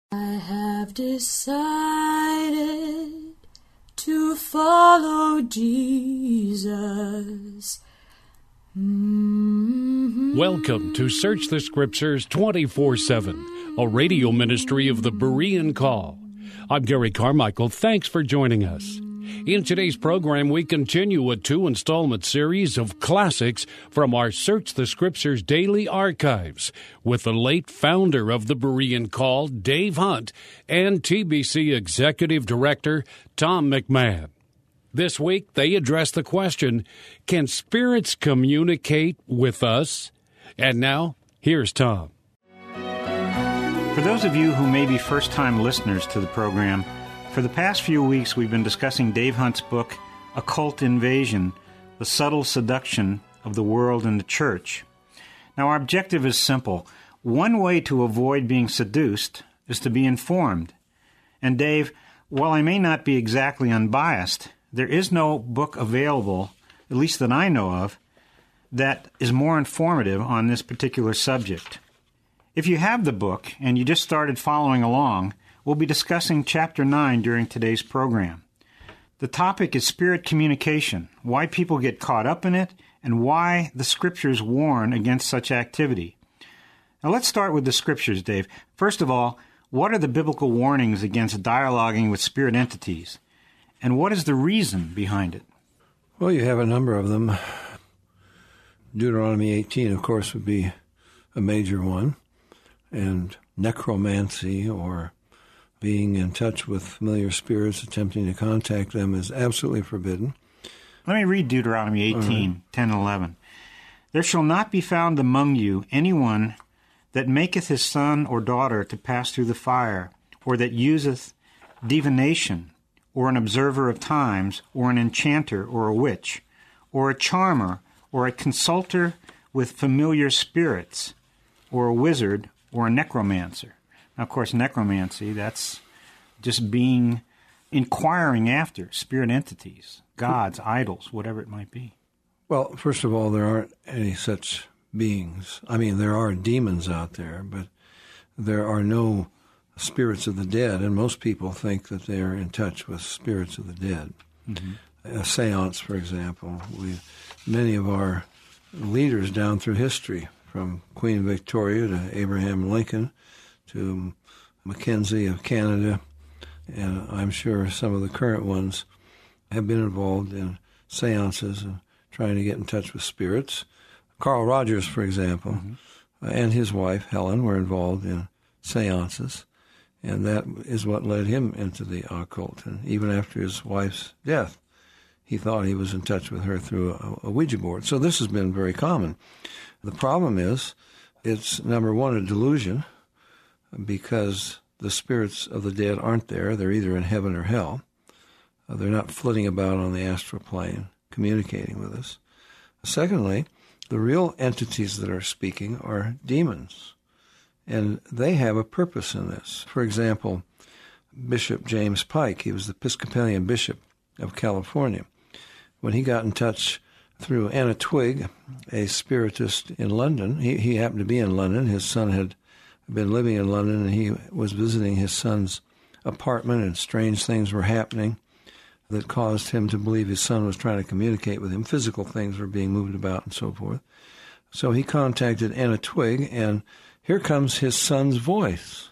I have decided to follow Jesus. Welcome to Search the Scriptures 24/7, a radio ministry of the Berean Call. I'm Gary Carmichael. Thanks for joining us. In today's program, we continue a two-installment series of classics from our Search the Scriptures daily archives with the late founder of the Berean Call, Dave Hunt, and TBC Executive Director, Tom McMahon. This week, they address the question, can spirits communicate with us? And now, here's Tom. For those of you who may be first-time listeners to the program, for the past few weeks we've been discussing Dave Hunt's book, Occult Invasion, The Subtle Seduction of the World and the Church. Now, our objective is simple. One way to avoid being seduced is to be informed. And Dave, while I may not be exactly unbiased, there is no book available, at least that I know of, that is more informative on this particular subject. If you have the book and you just started following along, we'll be discussing Chapter 9 during today's program. The topic is spirit communication, why people get caught up in it, and why the Scriptures warn against such activity. Now let's start with the Scriptures, Dave. First of all, what are the biblical warnings against dialoguing with spirit entities? And what is the reason behind it? Well, you have a number of them. Deuteronomy 18, of course, would be a major one. And necromancy, or being in touch with familiar spirits, attempting to contact them, is absolutely forbidden. Let me read Deuteronomy 18, 10 and 11. There shall not be found among you anyone that maketh his son or daughter to pass through the fire, or that useth divination, or an observer of times, or an enchanter, or a witch, or a charmer, or a consulter with familiar spirits, or a wizard, or a necromancer. Now, of course, necromancy, that's just inquiring after spirit entities, gods, idols, whatever it might be. Well, first of all, there aren't any such beings. I mean, there are demons out there, but there are no spirits of the dead, and most people think that they are in touch with spirits of the dead. Mm-hmm. A seance, for example. Many of our leaders down through history, from Queen Victoria to Abraham Lincoln to Mackenzie of Canada, and I'm sure some of the current ones have been involved in seances and trying to get in touch with spirits. Carl Rogers, for example, and his wife, Helen, were involved in seances, and that is what led him into the occult. And even after his wife's death, he thought he was in touch with her through a Ouija board. So this has been very common. The problem is, it's, number one, a delusion, because the spirits of the dead aren't there. They're either in heaven or hell. They're not flitting about on the astral plane, communicating with us. Secondly, the real entities that are speaking are demons, and they have a purpose in this. For example, Bishop James Pike, he was the Episcopalian Bishop of California. When he got in touch through Anna Twigg, a spiritist in London, he happened to be in London. His son had been living in London, and he was visiting his son's apartment, and strange things were happening that caused him to believe his son was trying to communicate with him. Physical things were being moved about and so forth. So he contacted Anna Twigg, and here comes his son's voice.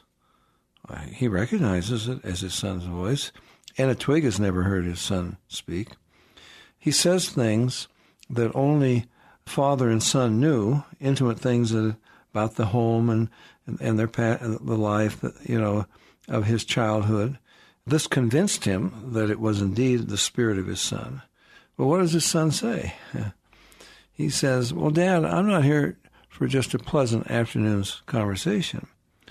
He recognizes it as his son's voice. Anna Twigg has never heard his son speak. He says things that only father and son knew, intimate things about the home and the life, of his childhood. This convinced him that it was indeed the spirit of his son. Well, what does his son say? He says, well, Dad, I'm not here for just a pleasant afternoon's conversation.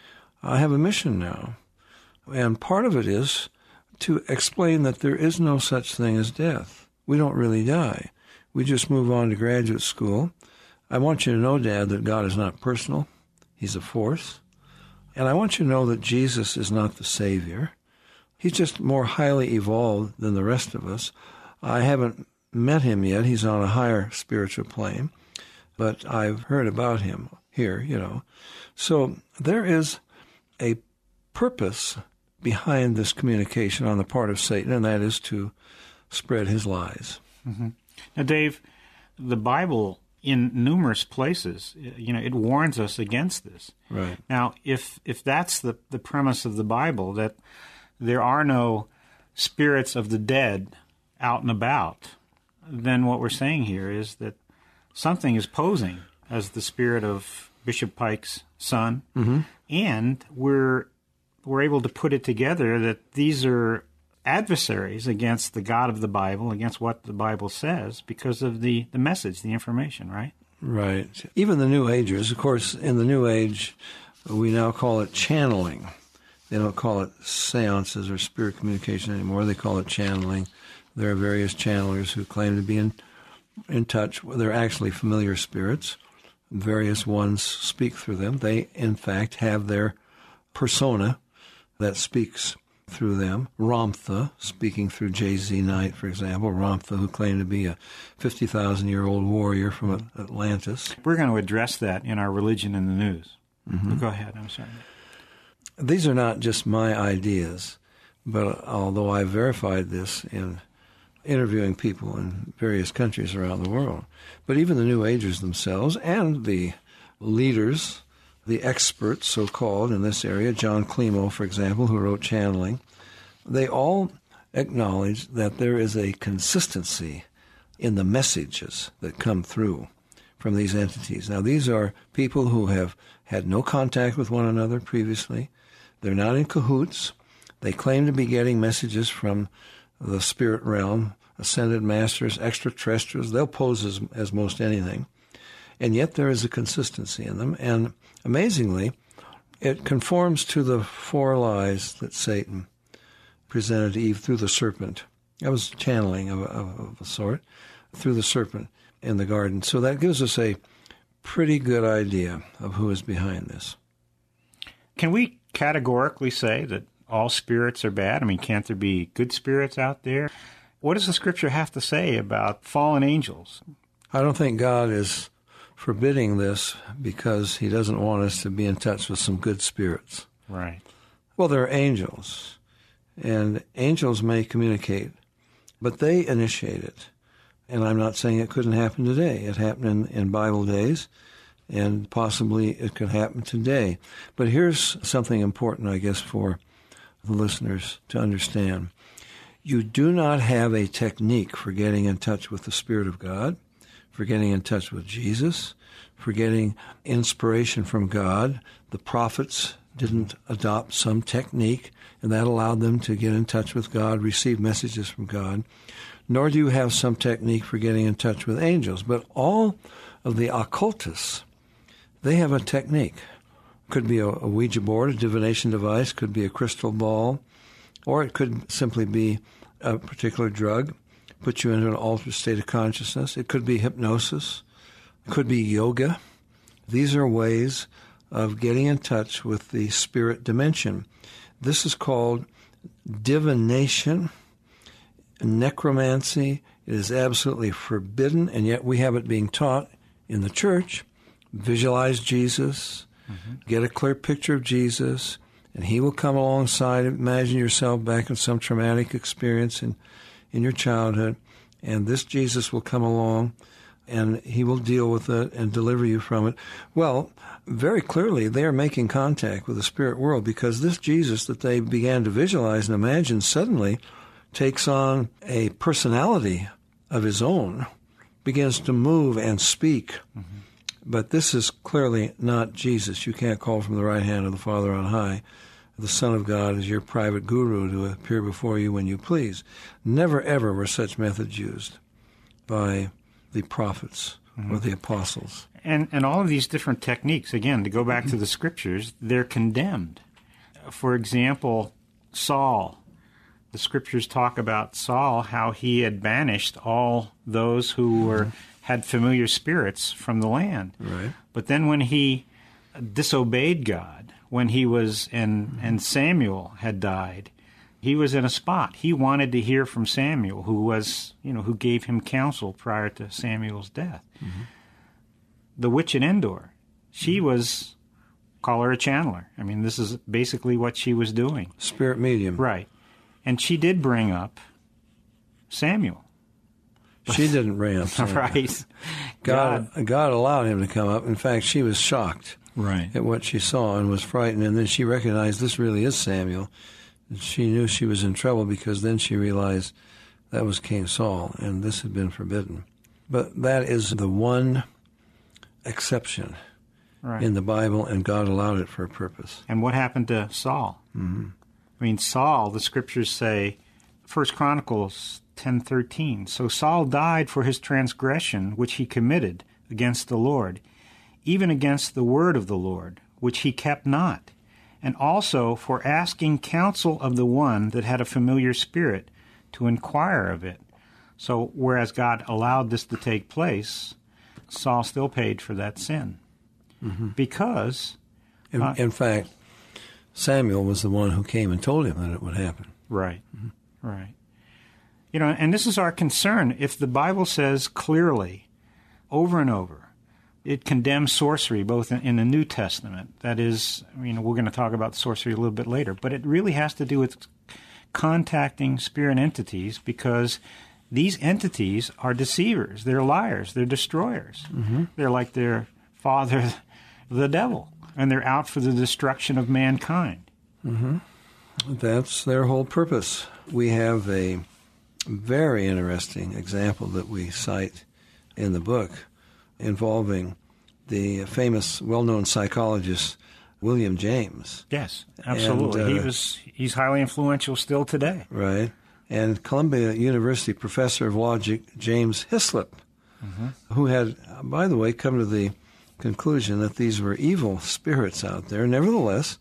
I have a mission now. And part of it is to explain that there is no such thing as death. We don't really die. We just move on to graduate school. I want you to know, Dad, that God is not personal. He's a force. And I want you to know that Jesus is not the Savior. He's just more highly evolved than the rest of us. I haven't met him yet. He's on a higher spiritual plane. But I've heard about him here, So there is a purpose behind this communication on the part of Satan, and that is to spread his lies. Mm-hmm. Now, Dave, the Bible in numerous places, it warns us against this. Right. Now, if that's the premise of the Bible, that there are no spirits of the dead out and about, then what we're saying here is that something is posing as the spirit of Bishop Pike's son, and we're able to put it together that these are adversaries against the God of the Bible, against what the Bible says, because of the message, the information, right? Right. Even the New Agers, of course, in the New Age, we now call it channeling. They don't call it seances or spirit communication anymore. They call it channeling. There are various channelers who claim to be in touch. They're actually familiar spirits. Various ones speak through them. They, in fact, have their persona that speaks through them. Ramtha, speaking through J.Z. Knight, for example. Ramtha, who claimed to be a 50,000-year-old warrior from Atlantis. We're going to address that in our Religion in the News. Go ahead, I'm sorry. These are not just my ideas, but although I verified this in interviewing people in various countries around the world, but even the New Agers themselves and the leaders, the experts, so-called, in this area, John Clemo, for example, who wrote Channeling, they all acknowledge that there is a consistency in the messages that come through from these entities. Now, these are people who have had no contact with one another previously. They're not in cahoots. They claim to be getting messages from the spirit realm, ascended masters, extraterrestrials. They'll pose as most anything. And yet there is a consistency in them. And amazingly, it conforms to the 4 lies that Satan presented to Eve through the serpent. That was channeling of a sort, through the serpent in the garden. So that gives us a pretty good idea of who is behind this. Can we categorically say that all spirits are bad? I mean, can't there be good spirits out there? What does the Scripture have to say about fallen angels? I don't think God is forbidding this because he doesn't want us to be in touch with some good spirits. Right. Well, there are angels, and angels may communicate, but they initiate it. And I'm not saying it couldn't happen today. It happened in Bible days, and possibly it could happen today. But here's something important, I guess, for the listeners to understand. You do not have a technique for getting in touch with the Spirit of God, for getting in touch with Jesus, for getting inspiration from God. The prophets didn't adopt some technique, and that allowed them to get in touch with God, receive messages from God. Nor do you have some technique for getting in touch with angels. But all of the occultists, they have a technique. Could be a Ouija board, a divination device, could be a crystal ball, or it could simply be a particular drug, put you into an altered state of consciousness. It could be hypnosis. It could be yoga. These are ways of getting in touch with the spirit dimension. This is called divination, necromancy. It is absolutely forbidden, and yet we have it being taught in the church. Visualize Jesus, get a clear picture of Jesus, and he will come alongside. Imagine yourself back in some traumatic experience in your childhood, and this Jesus will come along, and he will deal with it and deliver you from it. Well, very clearly, they are making contact with the spirit world, because this Jesus that they began to visualize and imagine suddenly takes on a personality of his own, begins to move and speak. But this is clearly not Jesus. You can't call from the right hand of the Father on high. The Son of God is your private guru to appear before you when you please. Never, ever were such methods used by the prophets or the apostles. And all of these different techniques, again, to go back to the Scriptures, they're condemned. For example, Saul. The Scriptures talk about Saul, how he had banished all those who had familiar spirits from the land. Right. But then when he disobeyed God, when he was, and Samuel had died, he was in a spot. He wanted to hear from Samuel, who was, who gave him counsel prior to Samuel's deah. The witch at Endor, she was call her a channeler. I mean, this is basically what she was doing. Spirit medium. Right. And she did bring up Samuel. She didn't bring up Samuel. Right. God allowed him to come up. In fact, she was shocked right. at what she saw and was frightened. And then she recognized this really is Samuel. And she knew she was in trouble because then she realized that was King Saul, and this had been forbidden. But that is the one exception right. in the Bible, and God allowed it for a purpose. And what happened to Saul? Mm-hmm. I mean, Saul, the scriptures say, 1 Chronicles 10:13, so Saul died for his transgression which he committed against the Lord, even against the word of the Lord, which he kept not, and also for asking counsel of the one that had a familiar spirit to inquire of it. So whereas God allowed this to take place, Saul still paid for that sin. Mm-hmm. Because... in fact, Samuel was the one who came and told him that it would happen. Right, mm-hmm. right. You know, and this is our concern. If the Bible says clearly, over and over, it condemns sorcery, both in the New Testament. That is, we're going to talk about sorcery a little bit later, but it really has to do with contacting spirit entities, because these entities are deceivers. They're liars. They're destroyers. Mm-hmm. They're like their father, the devil, and they're out for the destruction of mankind. Mm-hmm. That's their whole purpose. We have a very interesting example that we cite in the book involving the famous, well-known psychologist William James. Yes, absolutely. And, he's highly influential still today. Right. And Columbia University professor of logic James Hislop, mm-hmm. who had, by the way, come to the conclusion that these were evil spirits out there. Nevertheless,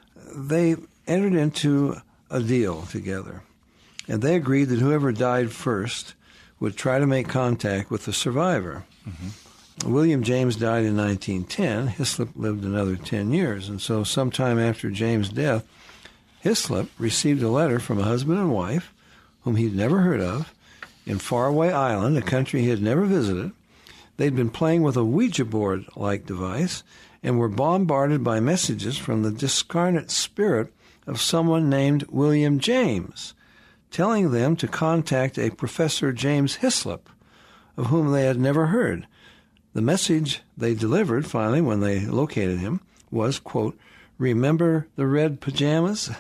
they entered into a deal together. And they agreed that whoever died first would try to make contact with the survivor. Mm-hmm. William James died in 1910. Hislop lived another 10 years. And so sometime after James' death, Hislop received a letter from a husband and wife whom he'd never heard of in Faraway Island, a country he had never visited. They'd been playing with a Ouija board-like device and were bombarded by messages from the discarnate spirit of someone named William James, telling them to contact a Professor James Hislop, of whom they had never heard. The message they delivered, finally, when they located him, was, quote, "Remember the red pajamas?"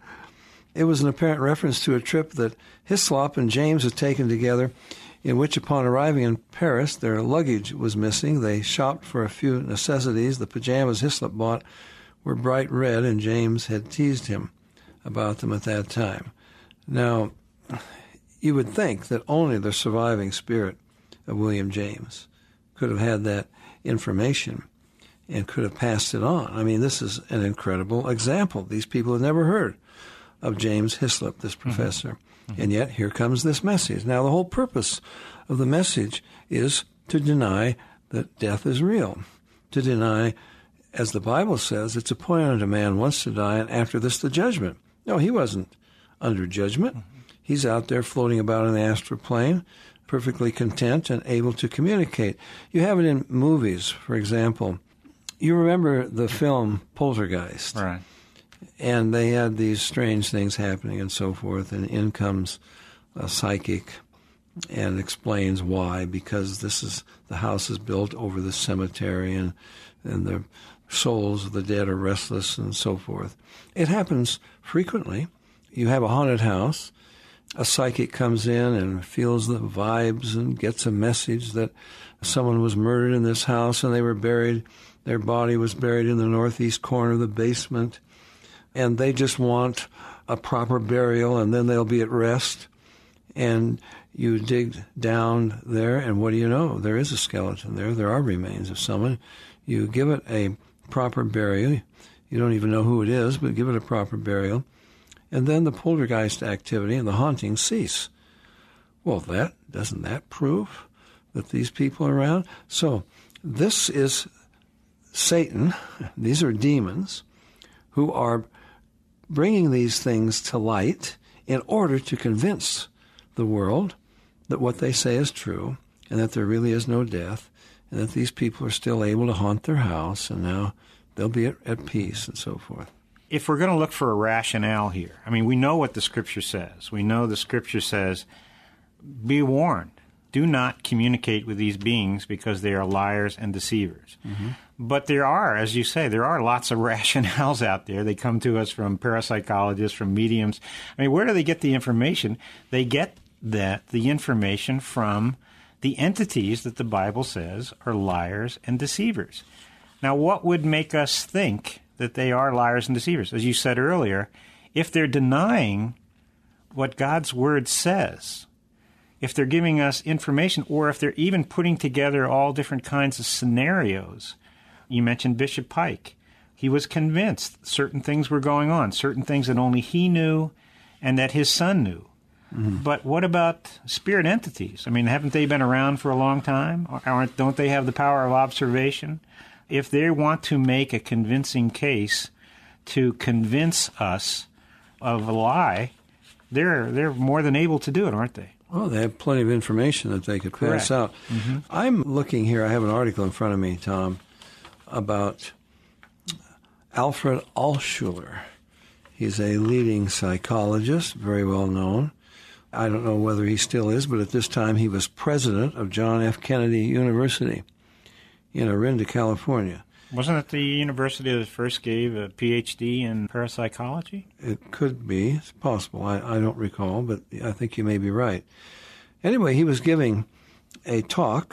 It was an apparent reference to a trip that Hislop and James had taken together, in which, upon arriving in Paris, their luggage was missing. They shopped for a few necessities. The pajamas Hislop bought were bright red, and James had teased him about them at that time. Now, you would think that only the surviving spirit of William James could have had that information and could have passed it on. I mean, this is an incredible example. These people had never heard of James Hislop, this professor. Mm-hmm. And yet, here comes this message. Now, the whole purpose of the message is to deny that death is real, to deny, as the Bible says, it's appointed unto man once to die, and after this the judgment. No, he wasn't under judgment. Mm-hmm. He's out there floating about in the astral plane, perfectly content and able to communicate. You have it in movies, for example. You remember the film Poltergeist. Right. And they had these strange things happening and so forth, and in comes a psychic and explains why, because the house is built over the cemetery, and the souls of the dead are restless and so forth. It happens frequently. You have a haunted house, a psychic comes in and feels the vibes and gets a message that someone was murdered in this house and they were buried, their body was buried in the northeast corner of the basement, and they just want a proper burial, and then they'll be at rest. And you dig down there, and what do you know? There is a skeleton there. There are remains of someone. You give it a proper burial. You don't even know who it is, but give it a proper burial. And then the poltergeist activity and the hauntings cease. Well, doesn't that prove that these people are around? So this is Satan. These are demons who are bringing these things to light in order to convince the world that what they say is true and that there really is no death and that these people are still able to haunt their house and now they'll be at peace and so forth. If we're going to look for a rationale here, I mean, we know what the Scripture says. We know the Scripture says, be warned. Do not communicate with these beings because they are liars and deceivers. Mm-hmm. But there are, as you say, there are lots of rationales out there. They come to us from parapsychologists, from mediums. I mean, where do they get the information? They get the information from the entities that the Bible says are liars and deceivers. Now, what would make us think that they are liars and deceivers? As you said earlier, if they're denying what God's Word says, if they're giving us information, or if they're even putting together all different kinds of scenarios. You mentioned Bishop Pike. He was convinced certain things were going on, certain things that only he knew and that his son knew. Mm-hmm. But what about spirit entities? I mean, haven't they been around for a long time? Don't they have the power of observation? If they want to make a convincing case to convince us of a lie, they're more than able to do it, aren't they? Well, they have plenty of information that they could pass out. Mm-hmm. I'm looking here. I have an article in front of me, Tom, about Alfred Altshuler. He's a leading psychologist, very well known. I don't know whether he still is, but at this time he was president of John F. Kennedy University in Orinda, California. Wasn't it the university that first gave a Ph.D. in parapsychology? It could be. It's possible. I don't recall, but I think you may be right. Anyway, he was giving a talk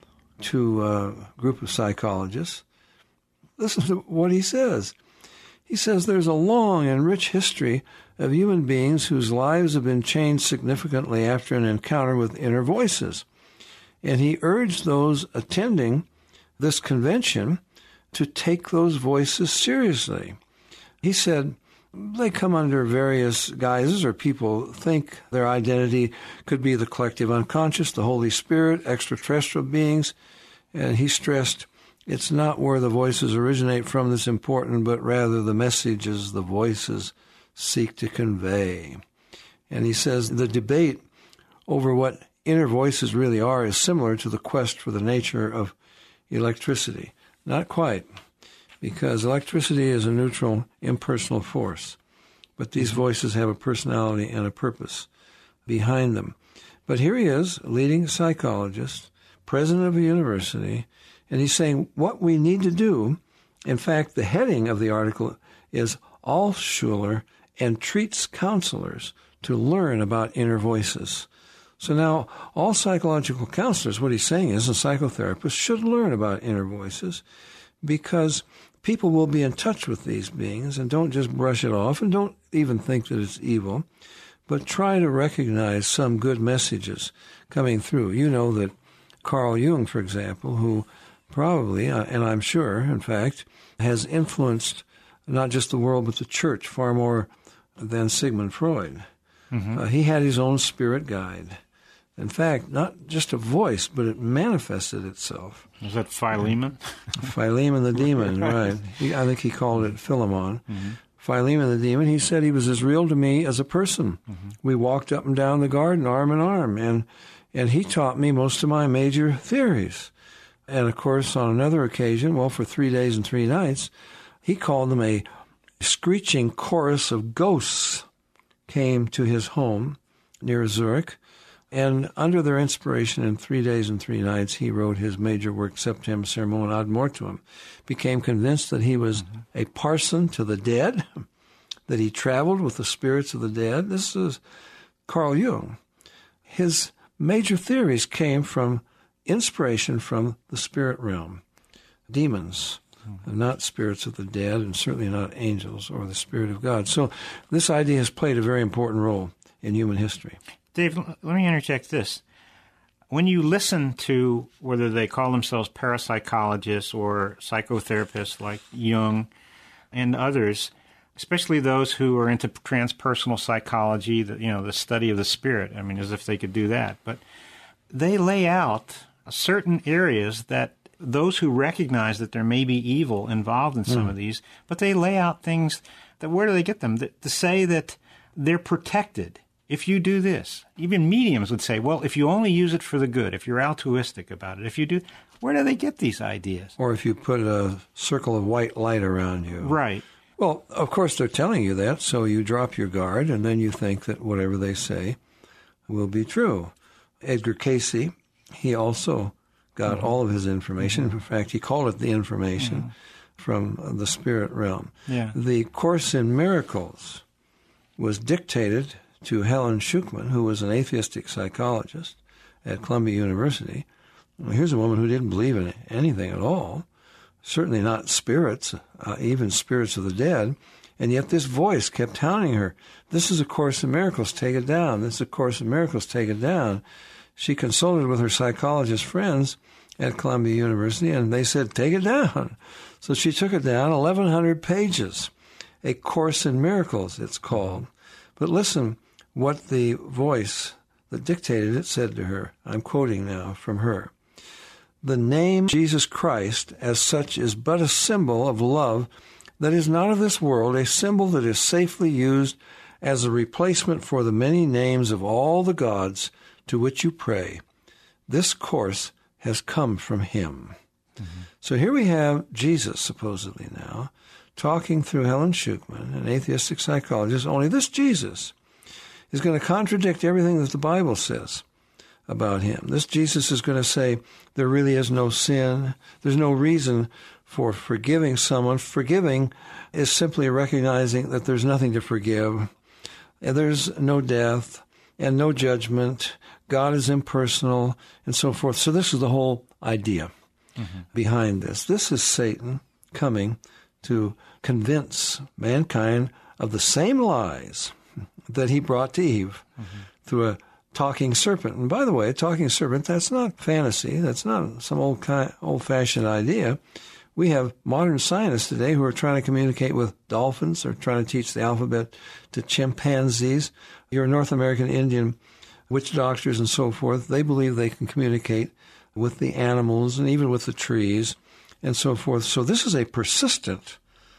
to a group of psychologists. Listen to what he says. He says there's a long and rich history of human beings whose lives have been changed significantly after an encounter with inner voices. And he urged those attending this convention to take those voices seriously. He said they come under various guises, or people think their identity could be the collective unconscious, the Holy Spirit, extraterrestrial beings. And he stressed it's not where the voices originate from that's important, but rather the messages the voices seek to convey. And he says the debate over what inner voices really are is similar to the quest for the nature of electricity. Not quite, because electricity is a neutral, impersonal force. But these voices have a personality and a purpose behind them. But here he is, a leading psychologist, president of a university, and he's saying what we need to do, in fact, the heading of the article is Altshuler entreats counselors to learn about inner voices. So now, all psychological counselors, what he's saying is, and psychotherapists should learn about inner voices, because people will be in touch with these beings, and don't just brush it off, and don't even think that it's evil, but try to recognize some good messages coming through. You know that Carl Jung, for example, who probably, and I'm sure, in fact, has influenced not just the world, but the church far more than Sigmund Freud. Mm-hmm. He had his own spirit guide. In fact, not just a voice, but it manifested itself. Was that Philemon? Philemon the demon, right. I think he called it Philemon. Mm-hmm. Philemon the demon, he said he was as real to me as a person. Mm-hmm. We walked up and down the garden arm in arm, and he taught me most of my major theories. And, of course, on another occasion, well, for 3 days and 3 nights, he called them a screeching chorus of ghosts came to his home near Zurich. And under their inspiration, in 3 days and 3 nights, he wrote his major work, Septem Sermon ad Mortuum. Became convinced that he was a parson to the dead, that he traveled with the spirits of the dead. This is Carl Jung. His major theories came from inspiration from the spirit realm, demons, not spirits of the dead, and certainly not angels or the Spirit of God. So this idea has played a very important role in human history. Dave, let me interject this. When you listen to whether they call themselves parapsychologists or psychotherapists like Jung and others, especially those who are into transpersonal psychology, the study of the spirit, I mean, as if they could do that, but they lay out certain areas that those who recognize that there may be evil involved in some of these, but they lay out things that, where do they get them? To say that they're protected. If you do this, even mediums would say, well, if you only use it for the good, if you're altruistic about it, if you do, Where do they get these ideas? Or if you put a circle of white light around you. Right. Well, of course, they're telling you that, so you drop your guard, and then you think that whatever they say will be true. Edgar Cayce, he also got all of his information. In fact, he called it the information from the spirit realm. Yeah. The Course in Miracles was dictated to Helen Schucman, who was an atheistic psychologist at Columbia University. Well, here's a woman who didn't believe in anything at all, certainly not spirits, even spirits of the dead, and yet this voice kept hounding her. This is a Course in Miracles, take it down. This is a Course in Miracles, take it down. She consulted with her psychologist friends at Columbia University, and they said, take it down. So she took it down, 1,100 pages. A Course in Miracles, it's called. But listen what the voice that dictated it said to her. I'm quoting now from her. The name Jesus Christ as such is but a symbol of love that is not of this world, a symbol that is safely used as a replacement for the many names of all the gods to which you pray. This course has come from him. Mm-hmm. So here we have Jesus, supposedly now, talking through Helen Schucman, an atheistic psychologist, only this Jesus is going to contradict everything that the Bible says about him. This Jesus is going to say there really is no sin. There's no reason for forgiving someone. Forgiving is simply recognizing that there's nothing to forgive. And there's no death and no judgment. God is impersonal and so forth. So this is the whole idea behind this. This is Satan coming to convince mankind of the same lies that he brought to Eve through a talking serpent. And by the way, a talking serpent, that's not fantasy. That's not some old-fashioned idea. We have modern scientists today who are trying to communicate with dolphins or trying to teach the alphabet to chimpanzees. Your North American Indian witch doctors and so forth, they believe they can communicate with the animals and even with the trees and so forth. So this is a persistent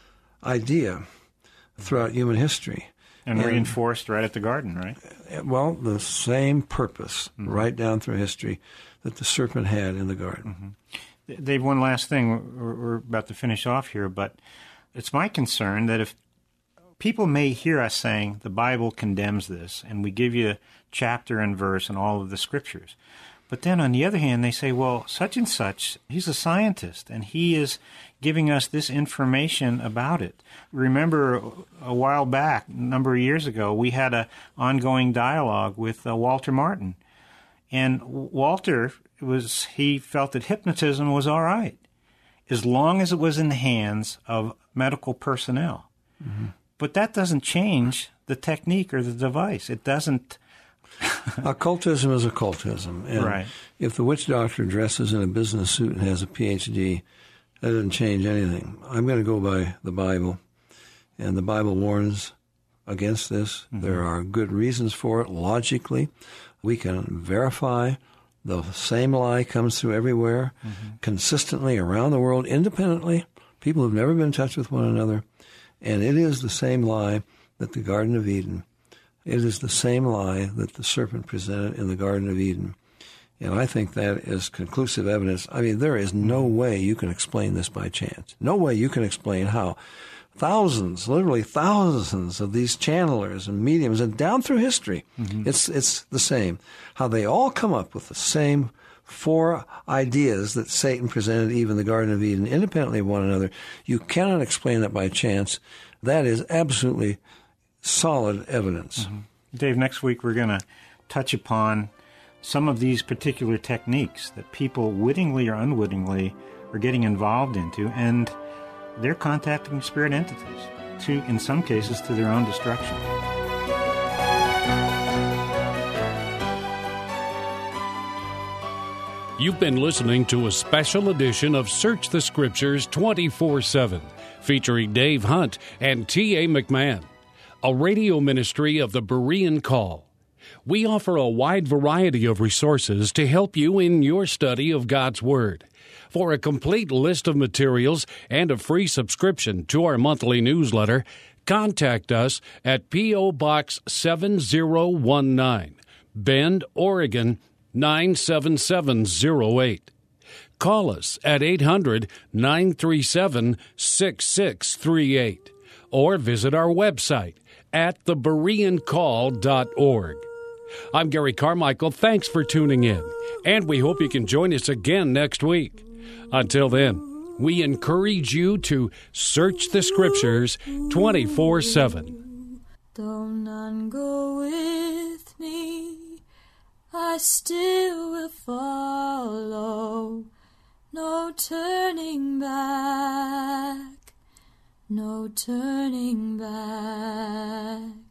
idea throughout human history. And reinforced right at the garden, right? Well, the same purpose right down through history that the serpent had in the garden. Dave, one last thing. We're about to finish off here, but it's my concern that if people may hear us saying the Bible condemns this, and we give you chapter and verse and all of the scriptures, but then on the other hand, they say, well, such and such, he's a scientist, and he is giving us this information about it. Remember a while back, a number of years ago, we had an ongoing dialogue with Walter Martin. And Walter, he felt that hypnotism was all right, as long as it was in the hands of medical personnel. But that doesn't change the technique or the device. It doesn't... Occultism is occultism. And if the witch doctor dresses in a business suit and has a PhD, that doesn't change anything. I'm going to go by the Bible, and the Bible warns against this. There are good reasons for it. Logically, we can verify the same lie comes through everywhere, consistently around the world, independently. People have never been in touch with one another, and it is the same lie that the Garden of Eden. It is the same lie that the serpent presented in the Garden of Eden. And I think that is conclusive evidence. I mean, there is no way you can explain this by chance. No way you can explain how thousands, literally thousands of these channelers and mediums, and down through history, it's the same. How they all come up with the same four ideas that Satan presented Eve in the Garden of Eden, independently of one another. You cannot explain that by chance. That is absolutely solid evidence. Dave, next week we're going to touch upon some of these particular techniques that people wittingly or unwittingly are getting involved into, and they're contacting spirit entities, in some cases, to their own destruction. You've been listening to a special edition of Search the Scriptures 24/7, featuring Dave Hunt and T.A. McMahon, a radio ministry of the Berean Call. We offer a wide variety of resources to help you in your study of God's Word. For a complete list of materials and a free subscription to our monthly newsletter, contact us at P.O. Box 7019, Bend, Oregon 97708. Call us at 800-937-6638 or visit our website at thebereancall.org. I'm Gary Carmichael. Thanks for tuning in, and we hope you can join us again next week. Until then, we encourage you to search the Scriptures 24/7. Though none go with me, I still will follow. No turning back, no turning back.